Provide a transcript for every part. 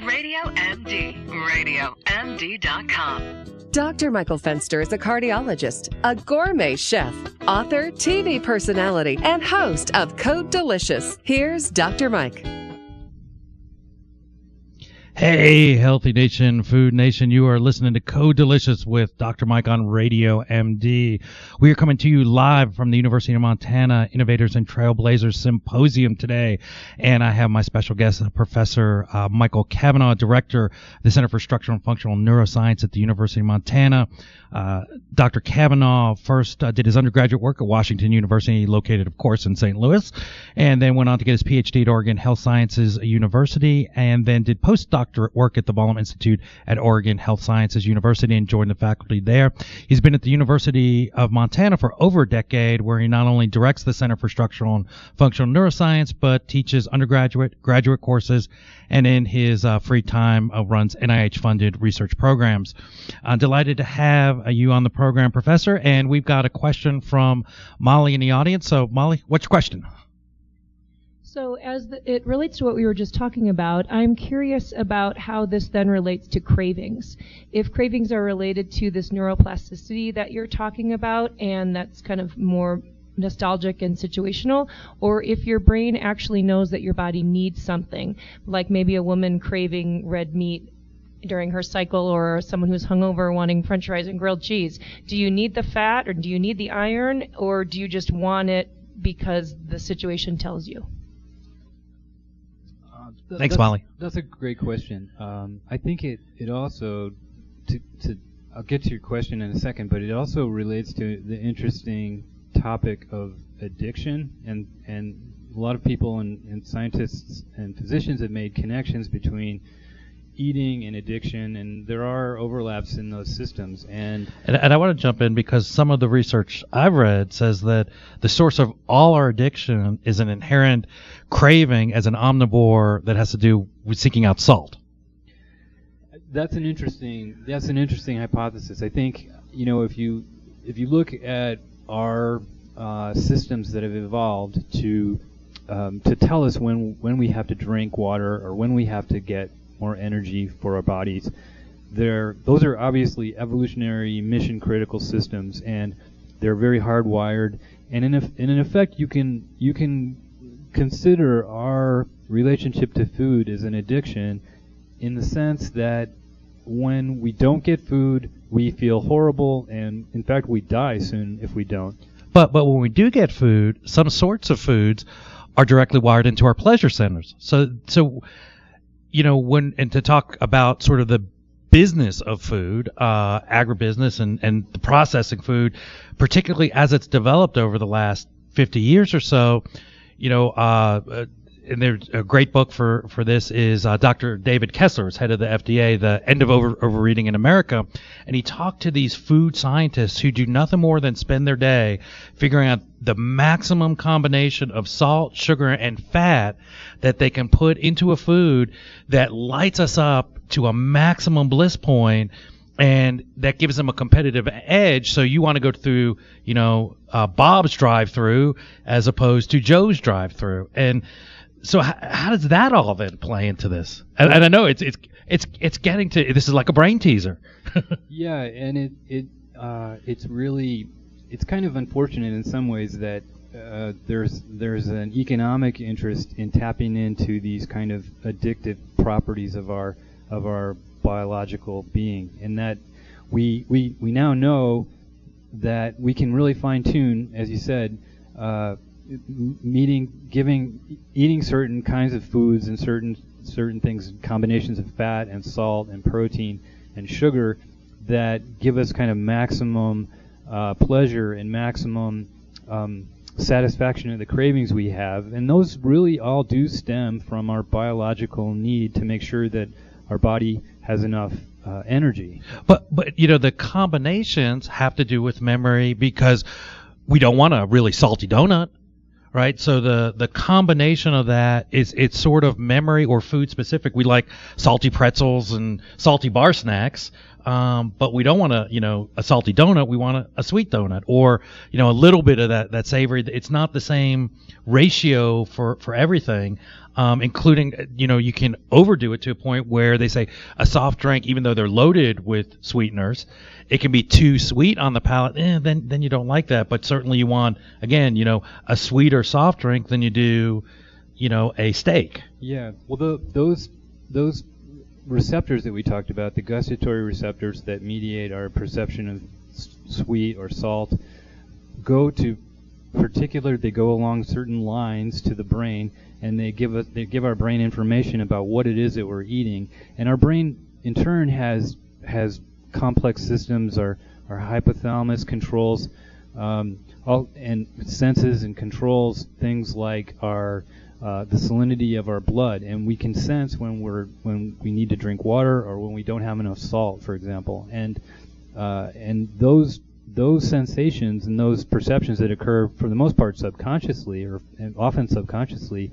Radio MD. RadioMD.com. Dr. Michael Fenster is a cardiologist, a gourmet chef, author, TV personality, and host of Code Delicious. Here's Dr. Mike. Hey, Healthy Nation, Food Nation, you are listening to Code Delicious with Dr. Mike on Radio MD. We are coming to you live from the University of Montana Innovators and Trailblazers Symposium today. And I have my special guest, Professor Michael Cavanaugh, Director of the Center for Structural and Functional Neuroscience at the University of Montana. Dr. Cavanaugh first did his undergraduate work at Washington University, located, of course, in St. Louis, and then went on to get his PhD at Oregon Health Sciences University, and then did postdoctorate work at the Ballum Institute at Oregon Health Sciences University and joined the faculty there. He's been at the University of Montana for over a decade, where he not only directs the Center for Structural and Functional Neuroscience, but teaches undergraduate, graduate courses, and in his free time runs NIH-funded research programs. I'm delighted to have you on the program, Professor, and we've got a question from Molly in the audience. So, Molly, what's your question? So as it relates to what we were just talking about, I'm curious about how this then relates to cravings. If cravings are related to this neuroplasticity that you're talking about, and that's kind of more nostalgic and situational, or if your brain actually knows that your body needs something, like maybe a woman craving red meat during her cycle, or someone who's hungover wanting french fries and grilled cheese. Do you need the fat, or do you need the iron, or do you just want it because the situation tells you? Thanks, Molly. That's a great question. I think it also, I'll get to your question in a second, but it also relates to the interesting topic of addiction, and a lot of people and scientists and physicians have made connections between eating and addiction, and there are overlaps in those systems. And I want to jump in because some of the research I've read says that the source of all our addiction is an inherent craving as an omnivore that has to do with seeking out salt. That's an interesting hypothesis. I think, if you look at our systems that have evolved to tell us when we have to drink water or when we have to get more energy for our bodies, those are obviously evolutionary mission critical systems, and they're very hardwired. And in effect, you can consider our relationship to food as an addiction, in the sense that when we don't get food, we feel horrible, and in fact, we die soon if we don't. But when we do get food, some sorts of foods are directly wired into our pleasure centers. So to talk about sort of the business of food, agribusiness and the processing food, particularly as it's developed over the last 50 years or so, and there's a great book for this is Dr. David Kessler, is head of the FDA, The End of Overeating in America, and he talked to these food scientists who do nothing more than spend their day figuring out the maximum combination of salt, sugar, and fat that they can put into a food that lights us up to a maximum bliss point, and that gives them a competitive edge. So you want to go through, Bob's drive-through as opposed to Joe's drive-through. And so how does that all then play into this? And I know it's getting to, this is like a brain teaser. Yeah, and it's kind of unfortunate in some ways that there's an economic interest in tapping into these kind of addictive properties of our biological being, and that we now know that we can really fine-tune, as you said, eating certain kinds of foods and certain things, combinations of fat and salt and protein and sugar, that give us kind of maximum pleasure and maximum satisfaction of the cravings we have. And those really all do stem from our biological need to make sure that our body has enough energy. But the combinations have to do with memory, because we don't want a really salty donut, right? So the combination of that is, it's sort of memory or food specific. We like salty pretzels and salty bar snacks, but we don't want a salty donut. We want a sweet donut, or a little bit of that savory. It's not the same ratio for everything. including, you can overdo it to a point where they say a soft drink, even though they're loaded with sweeteners, it can be too sweet on the palate. Then you don't like that. But certainly you want, again, a sweeter soft drink than you do, a steak. Yeah. Well, those receptors that we talked about, the gustatory receptors that mediate our perception of sweet or salt, they go along certain lines to the brain, and they give our brain information about what it is that we're eating. And our brain in turn has complex systems. Our hypothalamus controls all and senses and controls things like the salinity of our blood, and we can sense when we need to drink water or when we don't have enough salt, for example. And those sensations and those perceptions that occur for the most part subconsciously and often subconsciously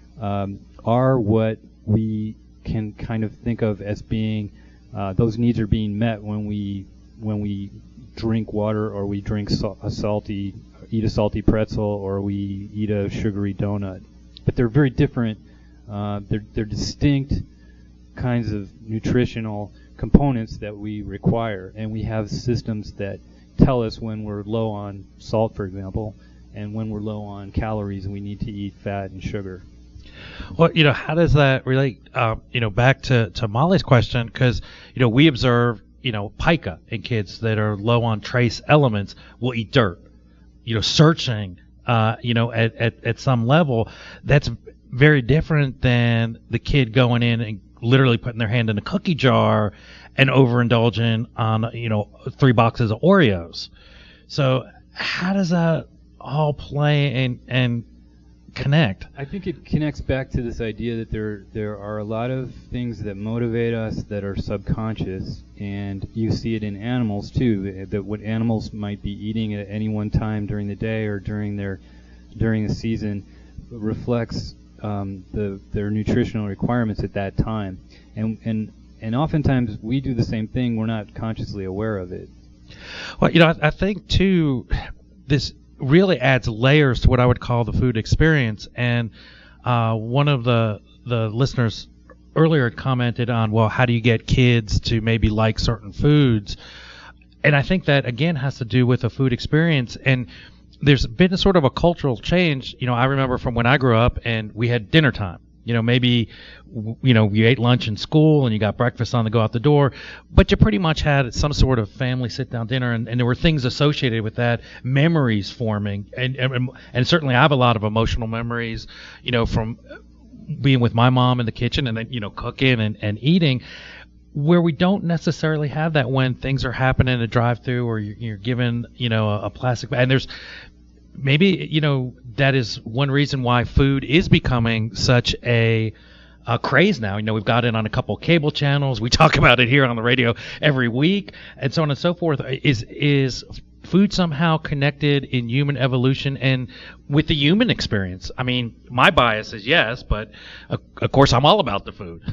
are what we can kind of think of as being those needs are being met when we drink water, or we drink eat a salty pretzel, or we eat a sugary donut. But they're very different. They're distinct kinds of nutritional components that we require, and we have systems that tell us when we're low on salt, for example, and when we're low on calories and we need to eat fat and sugar. Well, how does that relate, back to Molly's question? Because, we observe, pica in kids that are low on trace elements will eat dirt, searching, at some level. That's very different than the kid going in and literally putting their hand in a cookie jar and overindulging on, 3 boxes of Oreos. So how does that all play and connect? I think it connects back to this idea that there are a lot of things that motivate us that are subconscious, and you see it in animals too, that what animals might be eating at any one time during the day or during the season reflects their nutritional requirements at that time. And oftentimes we do the same thing. We're not consciously aware of it. Well, I think too, this really adds layers to what I would call the food experience. And one of the listeners earlier had commented on, well, how do you get kids to maybe like certain foods? And I think that again has to do with the food experience. And there's been a sort of a cultural change. I remember from when I grew up and we had dinner time. Maybe, you ate lunch in school and you got breakfast on the go out the door, but you pretty much had some sort of family sit-down dinner, and there were things associated with that, memories forming. And certainly I have a lot of emotional memories, from being with my mom in the kitchen and then, cooking and eating, where we don't necessarily have that when things are happening in a drive-through or you're given, a plastic bag. And there's maybe, that is one reason why food is becoming such a craze now. We've got it on a couple cable channels. We talk about it here on the radio every week, and so on and so forth. Is food somehow connected in human evolution and with the human experience? I mean, my bias is yes, but of course I'm all about the food.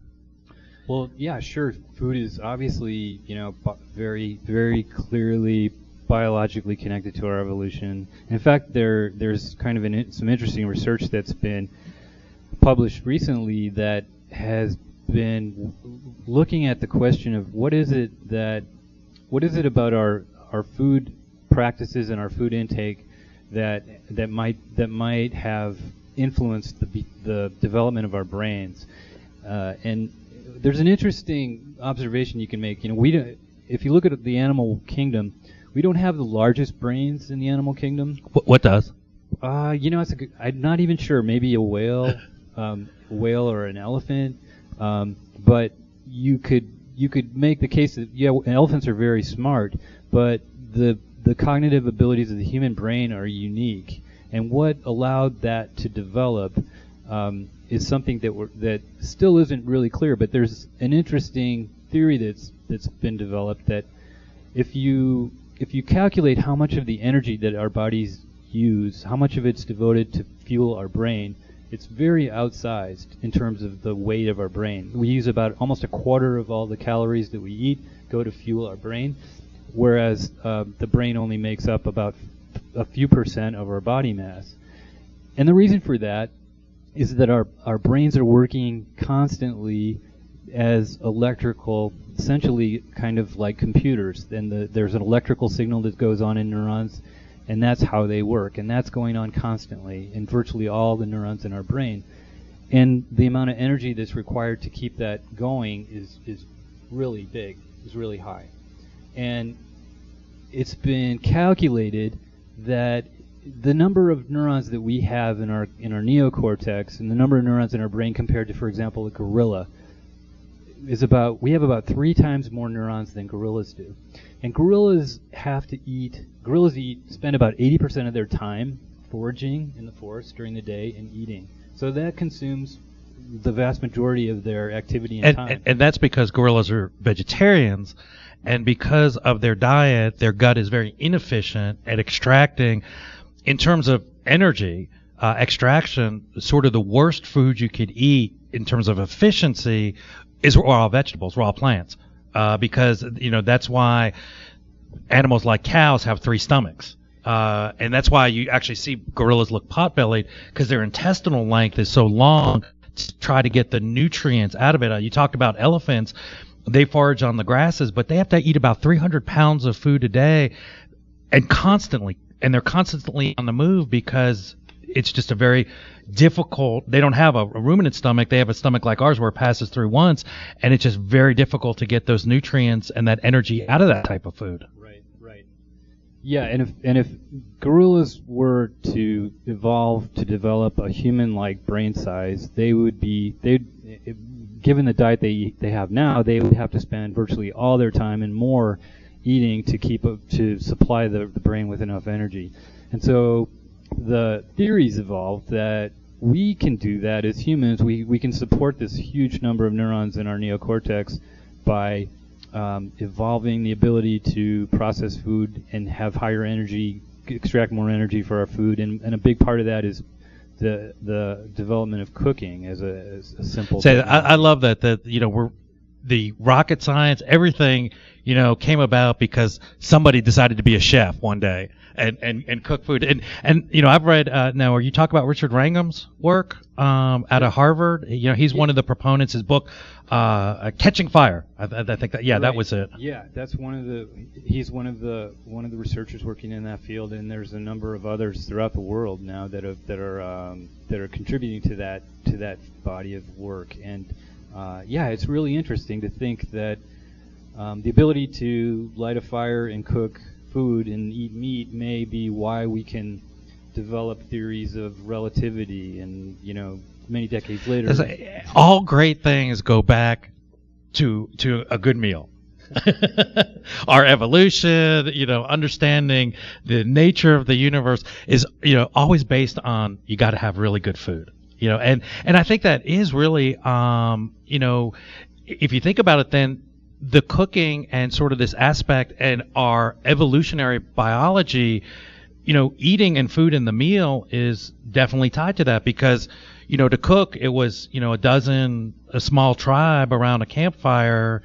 Well, yeah, sure. Food is obviously, very, very clearly biologically connected to our evolution. In fact, there's kind of some interesting research that's been published recently that has been looking at the question of what is it about our food practices and our food intake that might have influenced the development of our brains. And there's an interesting observation you can make. If you look at the animal kingdom, we don't have the largest brains in the animal kingdom. What does? I'm not even sure. Maybe a whale, or an elephant. But you could make the case that elephants are very smart, but the cognitive abilities of the human brain are unique. And what allowed that to develop is something that still isn't really clear. But there's an interesting theory that's been developed that if you calculate how much of the energy that our bodies use, how much of it's devoted to fuel our brain, it's very outsized in terms of the weight of our brain. We use about almost a quarter of all the calories that we eat go to fuel our brain, whereas the brain only makes up about a few percent of our body mass. And the reason for that is that our brains are working constantly as electrical, essentially kind of like computers. And there's an electrical signal that goes on in neurons, and that's how they work. And that's going on constantly in virtually all the neurons in our brain. And the amount of energy that's required to keep that going is really big, is really high. And it's been calculated that the number of neurons that we have in our neocortex and the number of neurons in our brain compared to, for example, a gorilla is we have about 3 times more neurons than gorillas do. And gorillas spend about 80% of their time foraging in the forest during the day and eating. So that consumes the vast majority of their activity and time. And that's because gorillas are vegetarians, and because of their diet, their gut is very inefficient at extracting. In terms of energy extraction, sort of the worst food you could eat in terms of efficiency is raw vegetables, raw plants, because that's why animals like cows have 3 stomachs. And that's why you actually see gorillas look pot-bellied, because their intestinal length is so long to try to get the nutrients out of it. You talked about elephants. They forage on the grasses, but they have to eat about 300 pounds of food a day and they're constantly on the move, because it's just a very difficult, they don't have a ruminant stomach, they have a stomach like ours where it passes through once, and it's just very difficult to get those nutrients and that energy out of that type of food. Right. Yeah, and if gorillas were to evolve to develop a human-like brain size, given the diet they have now, they would have to spend virtually all their time and more eating to supply the brain with enough energy. And so the theories evolved that we can do that as humans. We can support this huge number of neurons in our neocortex by evolving the ability to process food and have higher energy, extract more energy for our food. And a big part of that is the development of cooking as a simple thing. I love that we're the rocket science, everything, came about because somebody decided to be a chef one day and cook food. And I've read, now, are you talking about Richard Wrangham's work out of Harvard? He's one of the proponents, his book, Catching Fire. I think that, right. That was it. Yeah, that's he's one of the researchers working in that field, and there's a number of others throughout the world now that are contributing to that body of work. And it's really interesting to think that the ability to light a fire and cook food and eat meat may be why we can develop theories of relativity, and many decades later. All great things go back to a good meal. Our evolution, understanding the nature of the universe is, always based on you got to have really good food. And I think that is really, if you think about it, then the cooking and sort of this aspect and our evolutionary biology, eating and food in the meal is definitely tied to that, because, to cook, it was, a small tribe around a campfire,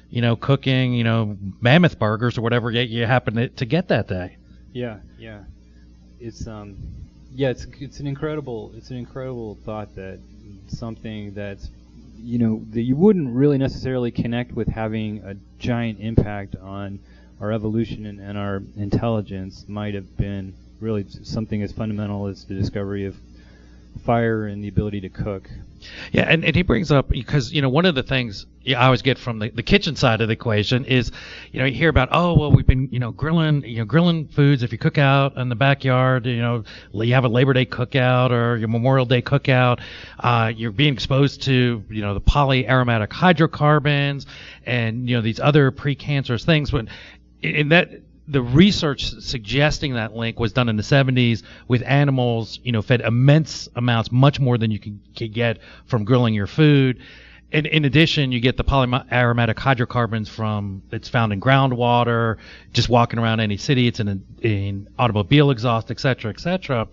cooking, mammoth burgers or whatever you happen to get that day. Yeah. It's it's an incredible thought that something that's that you wouldn't really necessarily connect with having a giant impact on our evolution and our intelligence might have been really something as fundamental as the discovery of fire and the ability to cook. Yeah, and he brings up, because one of the things I always get from the kitchen side of the equation is, you hear about, we've been grilling foods. If you cook out in the backyard, you have a Labor Day cookout or your Memorial Day cookout, you're being exposed to the polyaromatic hydrocarbons and these other precancerous things. But in that, the research suggesting that link was done in the 70s with animals, fed immense amounts, much more than you could get from grilling your food. And in addition, you get the polyaromatic hydrocarbons it's found in groundwater, just walking around any city. It's in automobile exhaust, et cetera.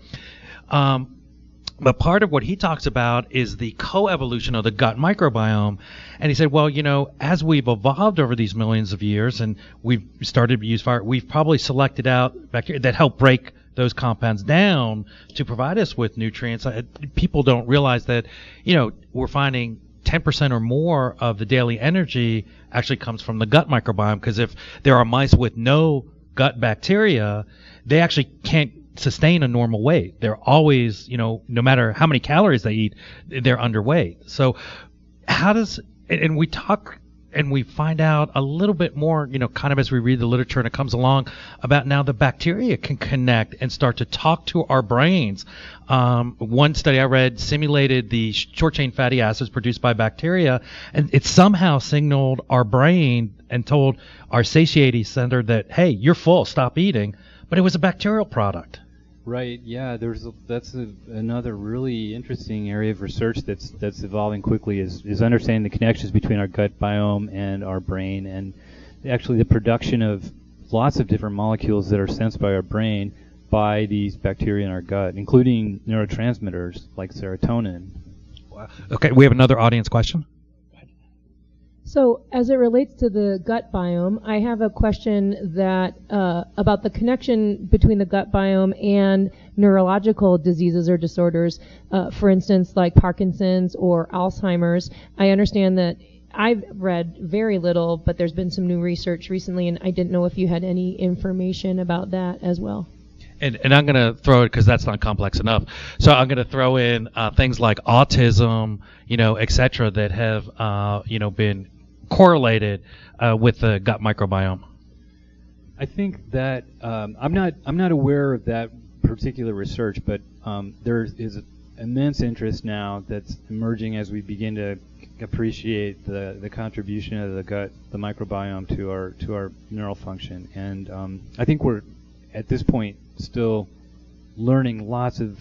But part of what he talks about is the coevolution of the gut microbiome. And he said, as we've evolved over these millions of years and we've started to use fire, we've probably selected out bacteria that help break those compounds down to provide us with nutrients. People don't realize that, we're finding 10% or more of the daily energy actually comes from the gut microbiome, because if there are mice with no gut bacteria, they actually can't sustain a normal weight. They're always, no matter how many calories they eat, they're underweight. So and we talk and we find out a little bit more, kind of as we read the literature and it comes along, about now the bacteria can connect and start to talk to our brains. One study I read simulated the short-chain fatty acids produced by bacteria, and it somehow signaled our brain and told our satiety center that, hey, you're full, stop eating. But it was a bacterial product. Right. Yeah. That's another really interesting area of research that's evolving quickly is understanding the connections between our gut biome and our brain, and actually the production of lots of different molecules that are sensed by our brain by these bacteria in our gut, including neurotransmitters like serotonin. Wow. Okay. We have another audience question. So, as it relates to the gut biome, I have a question that about the connection between the gut biome and neurological diseases or disorders. For instance, like Parkinson's or Alzheimer's. I understand that I've read very little, but there's been some new research recently, and I didn't know if you had any information about that as well. And I'm going to throw it because that's not complex enough. So I'm going to throw in things like autism, et cetera, that have, been correlated with the gut microbiome. I think that I'm not aware of that particular research, but there is immense interest now that's emerging as we begin to appreciate the contribution of the microbiome to our neural function. And I think we're at this point still learning lots and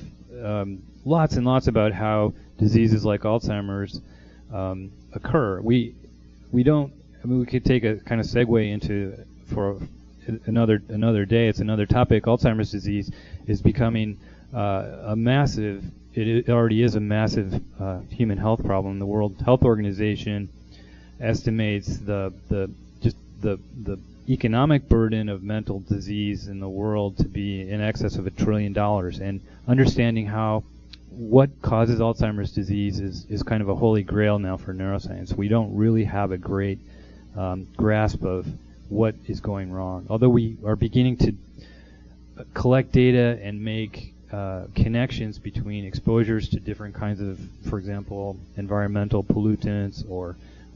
lots about how diseases like Alzheimer's occur. We could take a kind of segue into for another day. It's another topic. Alzheimer's disease is becoming a massive. It already is a massive human health problem. The World Health Organization estimates the economic burden of mental disease in the world to be in excess of $1 trillion. And understanding what causes Alzheimer's disease is kind of a holy grail now for neuroscience. We don't really have a great grasp of what is going wrong. Although we are beginning to collect data and make connections between exposures to different kinds of, for example, environmental pollutants or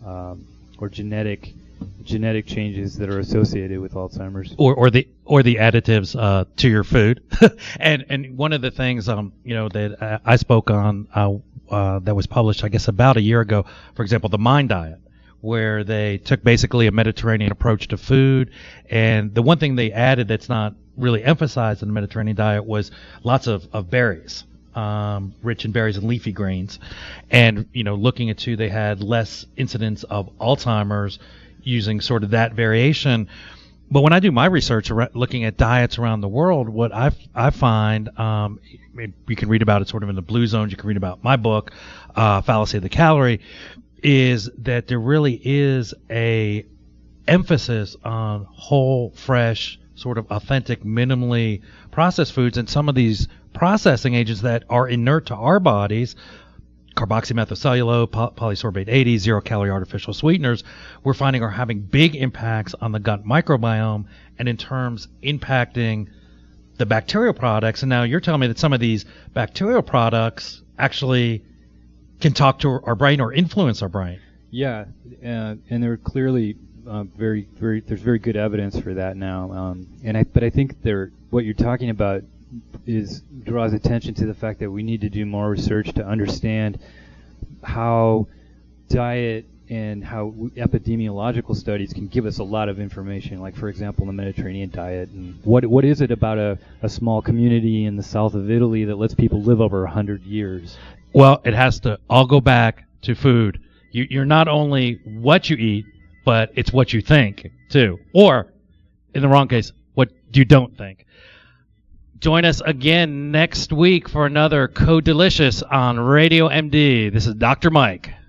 genetic changes that are associated with Alzheimer's, or the additives to your food. and one of the things that I spoke on that was published, I guess, about a year ago, for example, the Mind Diet, where they took basically a Mediterranean approach to food, and the one thing they added that's not really emphasized in the Mediterranean diet was lots of berries. Rich in berries and leafy greens, and looking into, they had less incidence of Alzheimer's using sort of that variation. But when I do my research looking at diets around the world, what I find, you can read about it sort of in the Blue Zones, you can read about my book, Fallacy of the Calorie, is that there really is a emphasis on whole, fresh, sort of authentic, minimally processed foods, and some of these processing agents that are inert to our bodies, carboxymethylcellulose, polysorbate 80, zero-calorie artificial sweeteners, we're finding are having big impacts on the gut microbiome, and in terms impacting the bacterial products. And now you're telling me that some of these bacterial products actually can talk to our brain or influence our brain. Yeah, and they're clearly there's very good evidence for that now. But I think what you're talking about draws attention to the fact that we need to do more research to understand how diet and how epidemiological studies can give us a lot of information. Like, for example, the Mediterranean diet, and what is it about a small community in the south of Italy that lets people live over 100 years? Well, it has to all go back to food. You're not only what you eat, but it's what you think too, or in the wrong case, what you don't think. Join us again next week for another Code Delicious on Radio MD. This is Dr. Mike.